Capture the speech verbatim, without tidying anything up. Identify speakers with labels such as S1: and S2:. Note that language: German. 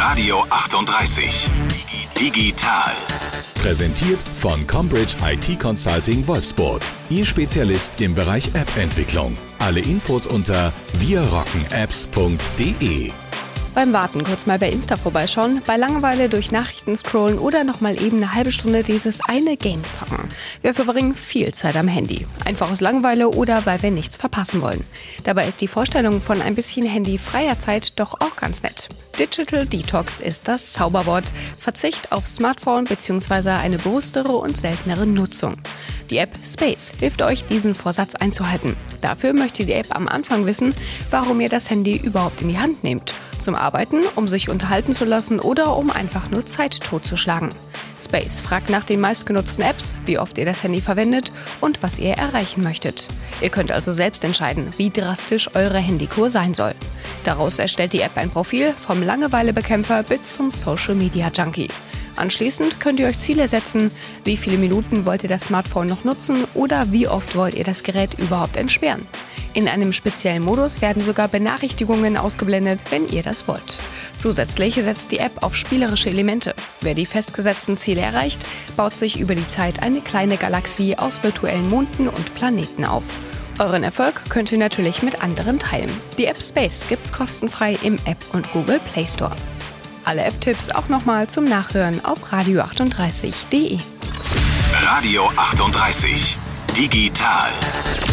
S1: Radio achtunddreißig. Digital. Präsentiert von Combridge I T Consulting Wolfsburg. Ihr Spezialist im Bereich App-Entwicklung. Alle Infos unter wir rocken apps punkt de.
S2: Beim Warten kurz mal bei Insta vorbeischauen, bei Langeweile durch Nachrichten scrollen oder nochmal eben eine halbe Stunde dieses eine Game zocken. Wir verbringen viel Zeit am Handy. Einfach aus Langeweile oder weil wir nichts verpassen wollen. Dabei ist die Vorstellung von ein bisschen handyfreier Zeit doch auch ganz nett. Digital Detox ist das Zauberwort. Verzicht auf Smartphone bzw. eine bewusstere und seltenere Nutzung. Die App Space hilft euch, diesen Vorsatz einzuhalten. Dafür möchte die App am Anfang wissen, warum ihr das Handy überhaupt in die Hand nehmt. Zum Arbeiten, um sich unterhalten zu lassen oder um einfach nur Zeit totzuschlagen. Space fragt nach den meistgenutzten Apps, wie oft ihr das Handy verwendet und was ihr erreichen möchtet. Ihr könnt also selbst entscheiden, wie drastisch eure Handykur sein soll. Daraus erstellt die App ein Profil vom Langeweilebekämpfer bis zum Social Media Junkie. Anschließend könnt ihr euch Ziele setzen, wie viele Minuten wollt ihr das Smartphone noch nutzen oder wie oft wollt ihr das Gerät überhaupt entsperren. In einem speziellen Modus werden sogar Benachrichtigungen ausgeblendet, wenn ihr das wollt. Zusätzlich setzt die App auf spielerische Elemente. Wer die festgesetzten Ziele erreicht, baut sich über die Zeit eine kleine Galaxie aus virtuellen Monden und Planeten auf. Euren Erfolg könnt ihr natürlich mit anderen teilen. Die App Space gibt's kostenfrei im App und Google Play Store. Alle App-Tipps auch nochmal zum Nachhören auf radio achtunddreißig punkt de.
S1: Radio achtunddreißig. Digital.